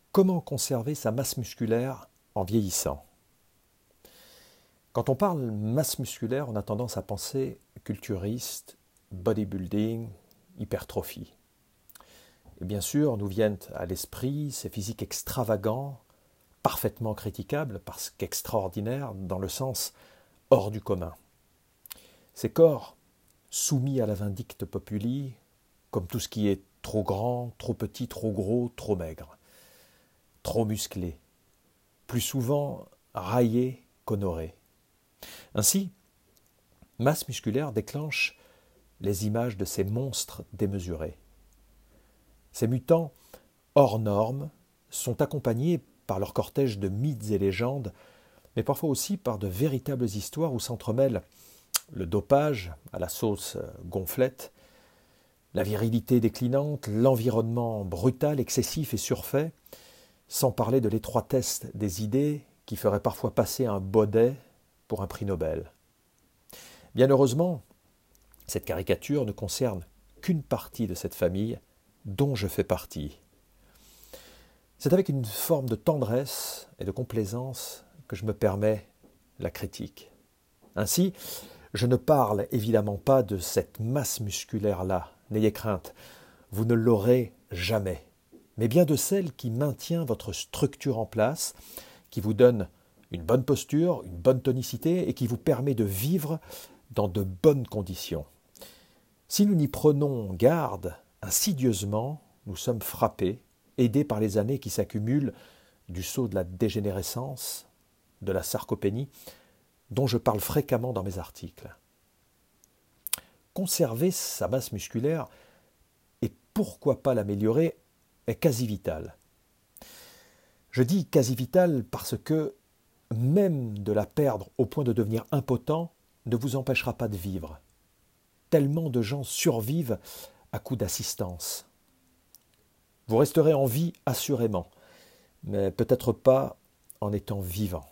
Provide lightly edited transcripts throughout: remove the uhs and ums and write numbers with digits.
Comment conserver sa masse musculaire en vieillissant? Quand on parle masse musculaire, on a tendance à penser culturiste, bodybuilding, hypertrophie. Et bien sûr, nous viennent à l'esprit ces physiques extravagants, parfaitement critiquables parce qu'extraordinaires dans le sens hors du commun. Ces corps soumis à la vindicte populi, comme tout ce qui est trop grand, trop petit, trop gros, trop maigre, trop musclé, plus souvent raillé qu'honoré. Ainsi, masse musculaire déclenche les images de ces monstres démesurés. Ces mutants hors normes sont accompagnés par leur cortège de mythes et légendes, mais parfois aussi par de véritables histoires où s'entremêlent le dopage à la sauce gonflette, la virilité déclinante, l'environnement brutal, excessif et surfait, sans parler de l'étroitesse des idées qui ferait parfois passer un baudet pour un prix Nobel. Bien heureusement, cette caricature ne concerne qu'une partie de cette famille dont je fais partie. C'est avec une forme de tendresse et de complaisance que je me permets la critique. Ainsi, je ne parle évidemment pas de cette masse musculaire-là, n'ayez crainte, vous ne l'aurez jamais, mais bien de celle qui maintient votre structure en place, qui vous donne une bonne posture, une bonne tonicité et qui vous permet de vivre dans de bonnes conditions. Si nous n'y prenons garde, insidieusement, nous sommes frappés, aidés par les années qui s'accumulent du sceau de la dégénérescence, de la sarcopénie, dont je parle fréquemment dans mes articles. Conserver sa masse musculaire et pourquoi pas l'améliorer est quasi vital. Je dis quasi vital parce que même de la perdre au point de devenir impotent ne vous empêchera pas de vivre. Tellement de gens survivent à coup d'assistance. Vous resterez en vie assurément, mais peut-être pas en étant vivant.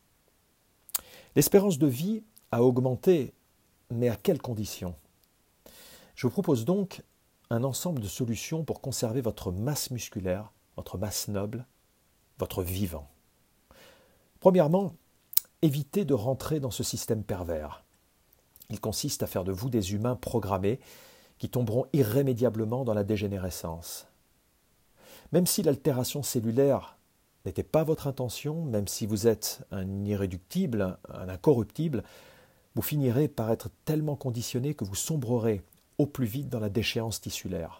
L'espérance de vie a augmenté, mais à quelles conditions? Je vous propose donc un ensemble de solutions pour conserver votre masse musculaire, votre masse noble, votre vivant. Premièrement, évitez de rentrer dans ce système pervers. Il consiste à faire de vous des humains programmés qui tomberont irrémédiablement dans la dégénérescence. Même si l'altération cellulaire n'était pas votre intention, même si vous êtes un irréductible, un incorruptible, vous finirez par être tellement conditionné que vous sombrerez au plus vite dans la déchéance tissulaire.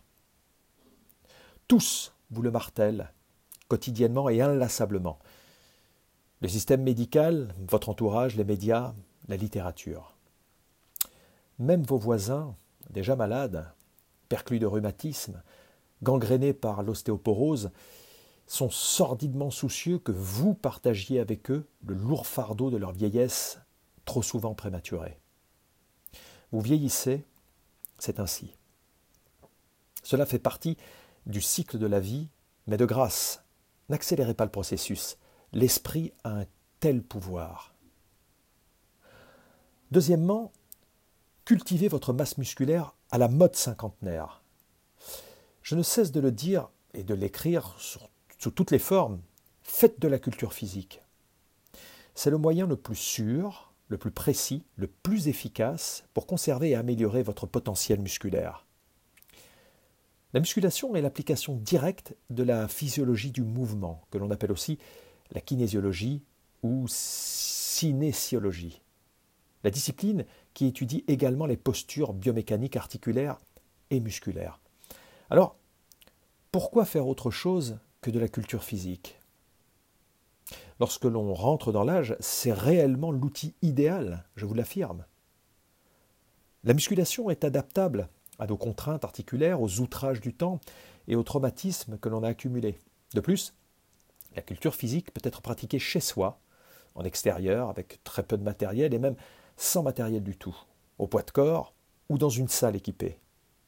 Tous vous le martèlent, quotidiennement et inlassablement. Le système médical, votre entourage, les médias, la littérature. Même vos voisins, déjà malades, perclus de rhumatisme, gangrénés par l'ostéoporose, sont sordidement soucieux que vous partagiez avec eux le lourd fardeau de leur vieillesse, trop souvent prématurée. Vous vieillissez, c'est ainsi. Cela fait partie du cycle de la vie, mais de grâce, n'accélérez pas le processus. L'esprit a un tel pouvoir. Deuxièmement, cultivez votre masse musculaire à la mode cinquantenaire. Je ne cesse de le dire et de l'écrire sous toutes les formes, faites de la culture physique. C'est le moyen le plus sûr, le plus précis, le plus efficace pour conserver et améliorer votre potentiel musculaire. La musculation est l'application directe de la physiologie du mouvement, que l'on appelle aussi la kinésiologie ou cinésiologie. La discipline qui étudie également les postures biomécaniques articulaires et musculaires. Alors, pourquoi faire autre chose que de la culture physique? Lorsque l'on rentre dans l'âge, c'est réellement l'outil idéal, je vous l'affirme. La musculation est adaptable à nos contraintes articulaires, aux outrages du temps et aux traumatismes que l'on a accumulés. De plus, la culture physique peut être pratiquée chez soi, en extérieur, avec très peu de matériel et même sans matériel du tout, au poids de corps ou dans une salle équipée.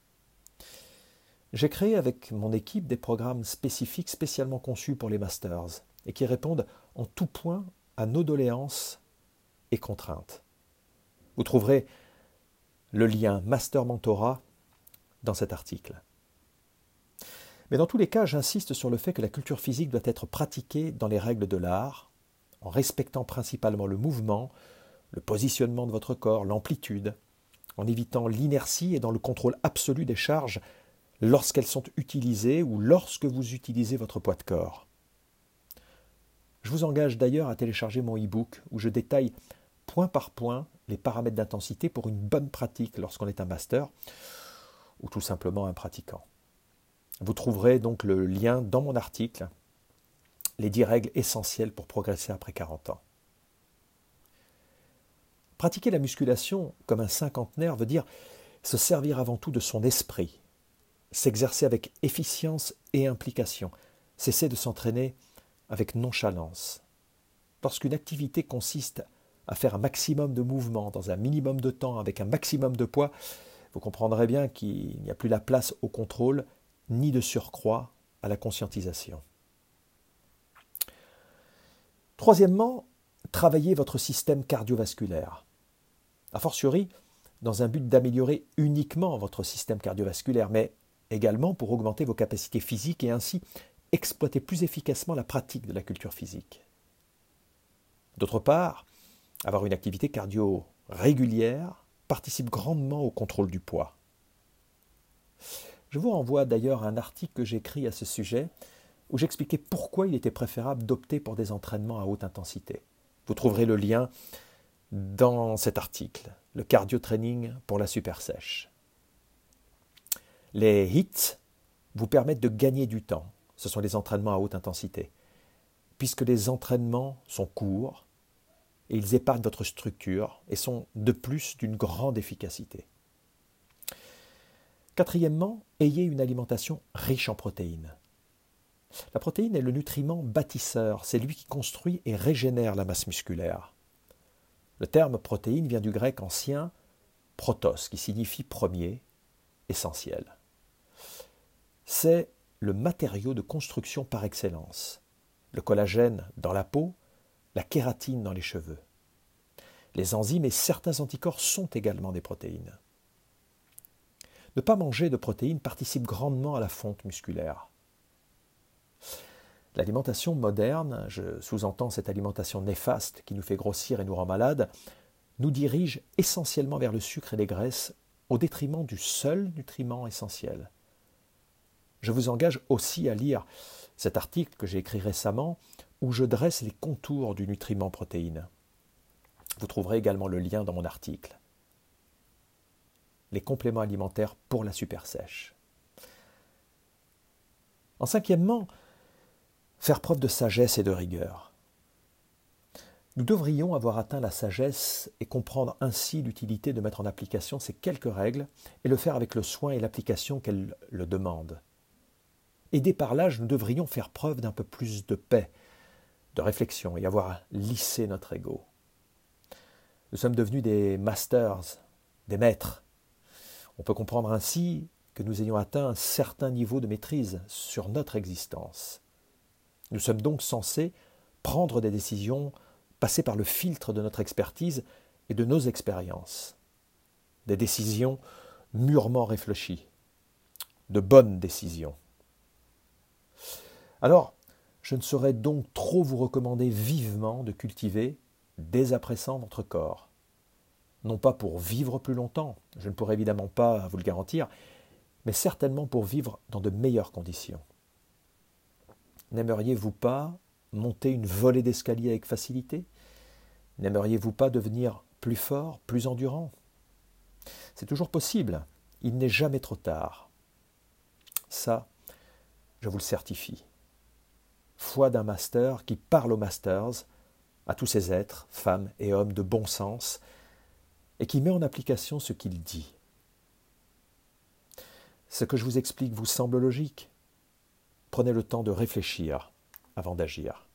J'ai créé avec mon équipe des programmes spécifiques spécialement conçus pour les masters et qui répondent en tout point à nos doléances et contraintes. Vous trouverez le lien Master Mentorat dans cet article. Mais dans tous les cas, j'insiste sur le fait que la culture physique doit être pratiquée dans les règles de l'art, en respectant principalement le mouvement, le positionnement de votre corps, l'amplitude, en évitant l'inertie et dans le contrôle absolu des charges lorsqu'elles sont utilisées ou lorsque vous utilisez votre poids de corps. Je vous engage d'ailleurs à télécharger mon e-book où je détaille point par point les paramètres d'intensité pour une bonne pratique lorsqu'on est un master ou tout simplement un pratiquant. Vous trouverez donc le lien dans mon article, les 10 règles essentielles pour progresser après 40 ans. Pratiquer la musculation comme un cinquantenaire veut dire se servir avant tout de son esprit, s'exercer avec efficience et implication, cesser de s'entraîner avec nonchalance. Lorsqu'une activité consiste à faire un maximum de mouvements dans un minimum de temps avec un maximum de poids, vous comprendrez bien qu'il n'y a plus la place au contrôle, ni de surcroît à la conscientisation. Troisièmement, travaillez votre système cardiovasculaire. A fortiori, dans un but d'améliorer uniquement votre système cardiovasculaire, mais également pour augmenter vos capacités physiques et ainsi exploiter plus efficacement la pratique de la culture physique. D'autre part, avoir une activité cardio régulière participe grandement au contrôle du poids. Je vous renvoie d'ailleurs à un article que j'ai écrit à ce sujet où j'expliquais pourquoi il était préférable d'opter pour des entraînements à haute intensité. Vous trouverez le lien dans cet article, le cardio training pour la super sèche. Les HIIT vous permettent de gagner du temps. Ce sont les entraînements à haute intensité. Puisque les entraînements sont courts et ils épargnent votre structure et sont de plus d'une grande efficacité. Quatrièmement, ayez une alimentation riche en protéines. La protéine est le nutriment bâtisseur, c'est lui qui construit et régénère la masse musculaire. Le terme protéine vient du grec ancien protos, qui signifie premier, essentiel. C'est le matériau de construction par excellence. Le collagène dans la peau, la kératine dans les cheveux. Les enzymes et certains anticorps sont également des protéines. Ne pas manger de protéines participe grandement à la fonte musculaire. L'alimentation moderne, je sous-entends cette alimentation néfaste qui nous fait grossir et nous rend malades, nous dirige essentiellement vers le sucre et les graisses au détriment du seul nutriment essentiel. Je vous engage aussi à lire cet article que j'ai écrit récemment où je dresse les contours du nutriment protéine. Vous trouverez également le lien dans mon article. Les compléments alimentaires pour la super sèche. En cinquièmement, faire preuve de sagesse et de rigueur. Nous devrions avoir atteint la sagesse et comprendre ainsi l'utilité de mettre en application ces quelques règles et le faire avec le soin et l'application qu'elles le demandent. Aidés par l'âge, nous devrions faire preuve d'un peu plus de paix, de réflexion et avoir lissé notre ego. Nous sommes devenus des masters, des maîtres. On peut comprendre ainsi que nous ayons atteint un certain niveau de maîtrise sur notre existence. Nous sommes donc censés prendre des décisions, passer par le filtre de notre expertise et de nos expériences. Des décisions mûrement réfléchies, de bonnes décisions. Alors, je ne saurais donc trop vous recommander vivement de cultiver, dès à présent, votre corps. Non pas pour vivre plus longtemps, je ne pourrais évidemment pas vous le garantir, mais certainement pour vivre dans de meilleures conditions. N'aimeriez-vous pas monter une volée d'escalier avec facilité? N'aimeriez-vous pas devenir plus fort, plus endurant? C'est toujours possible, il n'est jamais trop tard. Ça, je vous le certifie. Foi d'un master qui parle aux masters, à tous ces êtres, femmes et hommes de bon sens, et qui met en application ce qu'il dit. Ce que je vous explique vous semble logique? Prenez le temps de réfléchir avant d'agir.